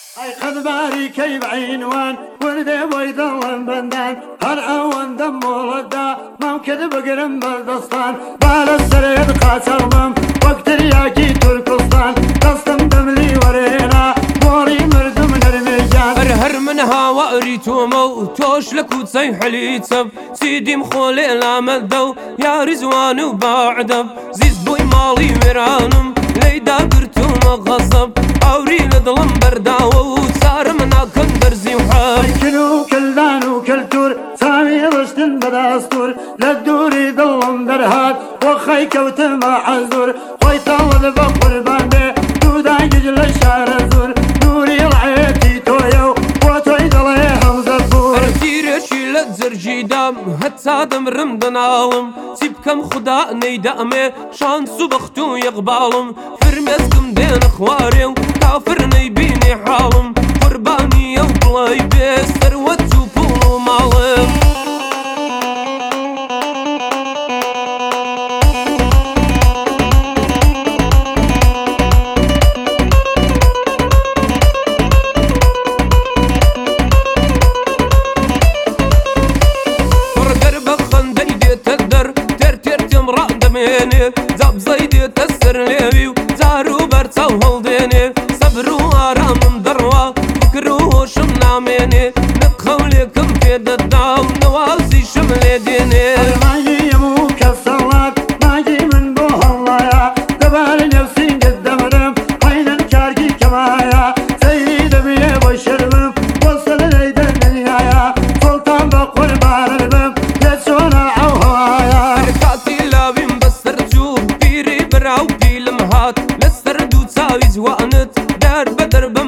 أي خدماري كيف عنوان وردي ويضل بندان هر أوان دم ولدا ممكن بقرم بالدستان بالسريد قاسمم وقت رياكي تركستان قصدم دملي ورينا موري مردم نرميجان هر منها وقريتو مو توش لكو تسي حليتب سيدي مخولي لامدو يا رزوان وبعدب زيز بوي مالي ورانم ليدا قرتو مغصب أوري لظلم برداو وصار منا كندرزي وحب كلو كلدان وكلتور سامي رشدن بداستور للدوري ظلم درهاد وخي كوت مع عزور خوي طول بقربان بي دودا ججل الشعر الزور دوري رعيتي تويو وتوي ضلي همزة بور ارتيرشي لتزرجي دام هتصادم رمضان عالم سيبكم خدا نيدامي شانسو بختو يقبالم فرمزكم دين اخواري كافر نيبيني حالم قرباني وبلاي بيس ثروت وبولو مالم زاب زيدي تسر ليبي زارو برتا وهلديني صبرو آرام دروا فكرو شمناميني نتخوليكم في الداو نوازي شملي ديني ماجي يموك الصلاة ماجي من بوهالله دبال نفسي قدام رم حين كاركي كمايا سيد بيه بشربم وصل ليدا النهاية سلطان بقربان البم يتسونا عو هوايا حركاتي لابين بسرجو بيري براو بيلمهات لسردو تساوي زوانت درب